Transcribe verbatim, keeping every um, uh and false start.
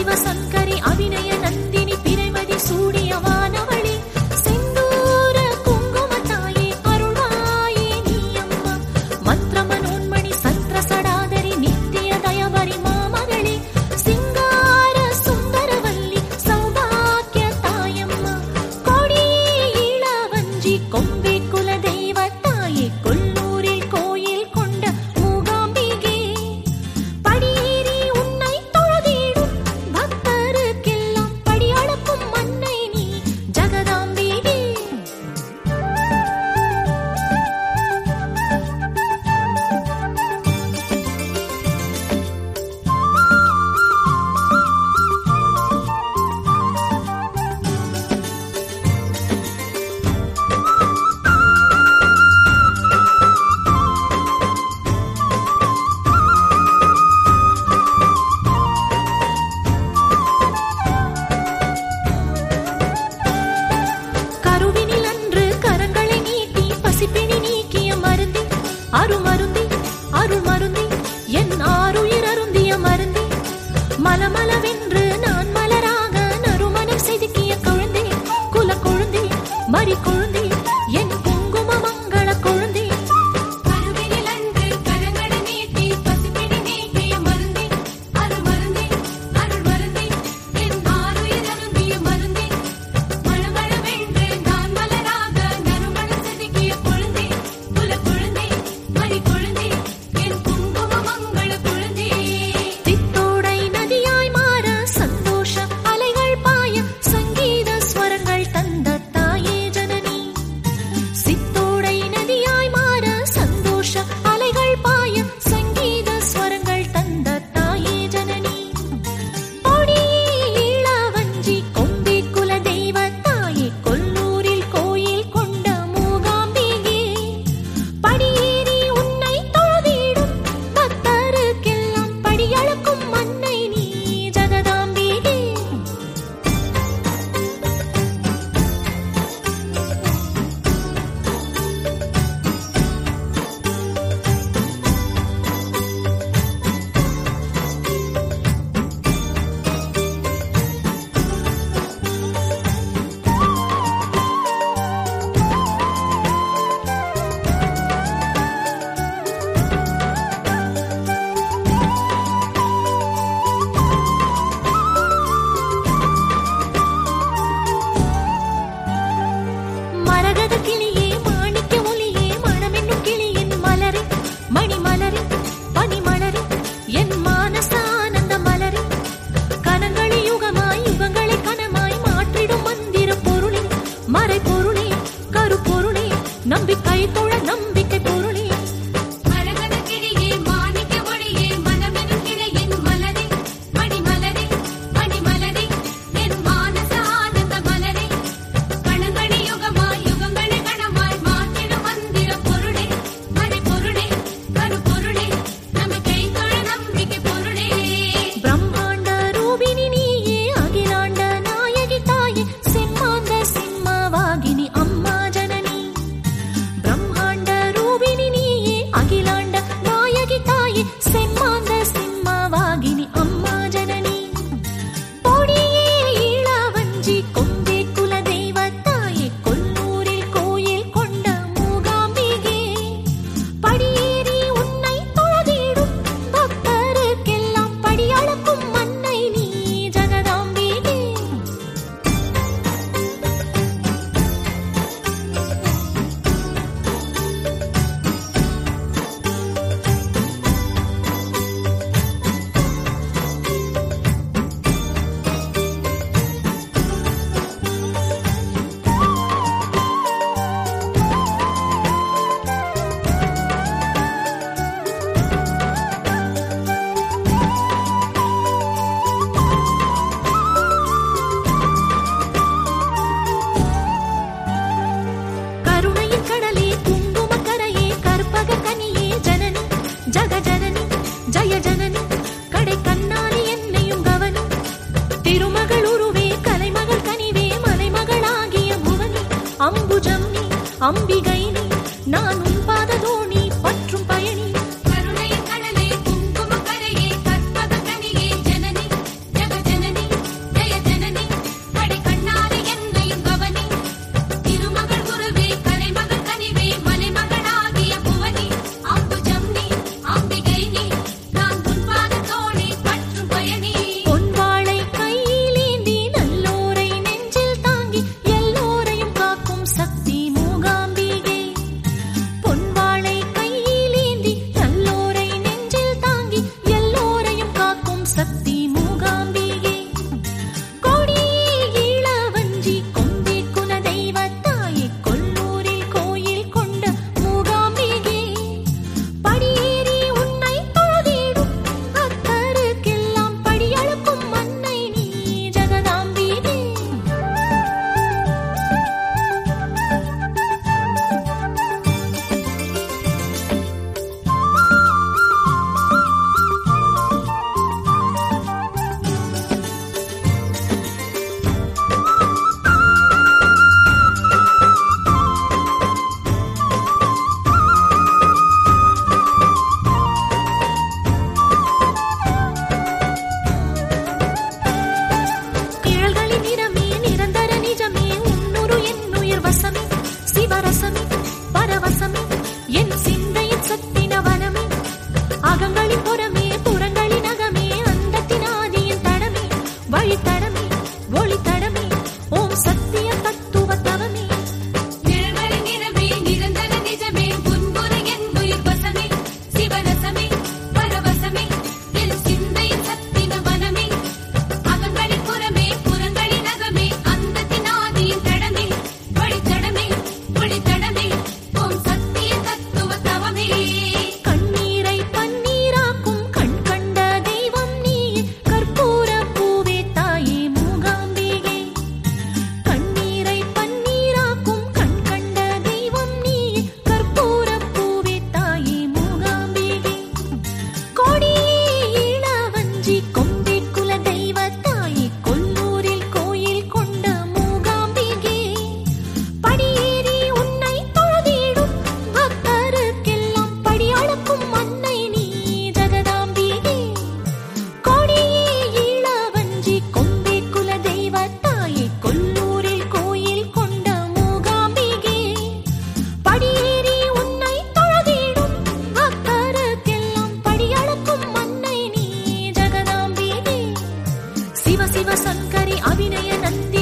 சிவசங்கரி அபிநய நந்தினி பிறைமதி சூடிய வானவளி செந்தூர குங்குமத்தாயே அருள்வாயே நீ அம்மா மந்திரமனோன்மணி சத்ர சடாதரி நித்திய தயவரி மாமகளே சிங்கார சுந்தரவல்லி சௌபாக்கிய தாயம்மா கொடியில வஞ்சி கொம்பே குல தெய்வத்தாயே கொல்லூரில் கோயில் கொண்ட மூகாம்பிகே படியேறி உன்னை தொழுதிடும் பக்தருக்கெல்லாம் படியளக்கும் மன்னை நீ ஜகதாம்பிகே. கருவினில் அன்று கரங்களை நீட்டி பசிப்பிணி நீக்கிய மருந்தி அருமருந்தி அருள் மருந்தி என் ஆருயிர் அருந்திய மருந்தி மலமளவென்று நான் மலராக நறுமணம் செதுக்கிய கொழுந்தே குல கொழுந்தே மறி கொழுந்தே என் குங்கும மங்கள கொழுந்தே கருவினில் அன்று கரங்களை நீட்டி பசிப்பிணி நீக்கிய மருந்தி அருமருந்தி அருள் மருந்தி என் ஆருயிர் அருந்திய மருந்தி மலமளவென்று நான் மலராக நறுமணம் செதுக்கிய கொழுந்தே குல கொழுந்தே மறி கொழுந்தே என் குங்கும மங்கள கொழுந்தே தித்தோடை நதியாய் மாற சந்தோஷ அலைகள் பாய சங்கீத ஸ்வரங்கள் தந்த தாயே ஜனனி சித்தோடை நதியாய் மாற சந்தோஷ அலைகள் பாய சங்கீத ஸ்வரங்கள் தந்த தாயே ஜனனி கொடியில வஞ்சி கொம்பே குல தெய்வத்தாயே கொல்லூரில் கோயில் கொண்ட மூகாம்பிகே படியேறி உன்னை தொழுதிடும் பக்தருக்கெல்லாம் படியளக்கும் மன்னை நீ ஜகதாம்பிகே. மரகத கிளியே மாணிக்க ஒளியே மணமென்னும் கிளியின் மலரே மணிமலரே பனிமலரே என் மானச ஆனந்த மலரே கனங்களி யுகமாய் யுகங்களை கனமாய் மாற்றிடும் மந்திர பொருளே மறை பொருளே கருப்பொருளே நம்பிக்கை தொழ நம்பிக்கை பொருளே மரகத கிளியே மாணிக்க ஒளியே மணமென்னும் கிளியின் மலரே மணிமலரே பனிமலரே என் மானச ஆனந்த மலரே கணங்கணி யுகமாய் யுகங்களை கணமாய் மாற்றிடும் மந்திர பொருளே மறை பொருளே கருப்பொருளே நம்பிக்கை தொழ நம்பிக்கை பொருளே பிரம்மாண்ட ரூபினி நீயே அகிலாண்ட நாயகி தாயே செம்மாந்த சிம்மவாகினி அம்மா ஜனனி பிரம்மாண்ட ரூபினி நீயே அகிலாண்ட நாயகி தாயே செம்மாந்த சிம்மவாகினி அம்மா ஜனனி கொடியில வஞ்சி கொம்பே குல தெய்வத்தாயே கொல்லூரில் கோயில் கொண்ட மூகாம்பிகே படியேறி உன்னை தொழுதிடும் பக்தருக்கெல்லாம் படியளக்கும் மன்னை நீ ஜகதாம்பிகே. கருணையின் கடலே குங்கும கரையே கற்பக கனியே ஜனனி ஜக ஜனனி ஜய ஜனனி கடை கண்ணாலி என்னையும் கவனி திருமகள் உருவே கலைமகள் கனிவே மலைமகளாகிய புவனி அம்புஜம் நீ அம்பிகை நீ நான் உன் பாத தோணி பற்றும் பயணி கருணையின் கடலே குங்கும கரையே கற்பக கனியே ஜனனி ஜக ஜனனி சிவசங்கரி அபிநய நந்தி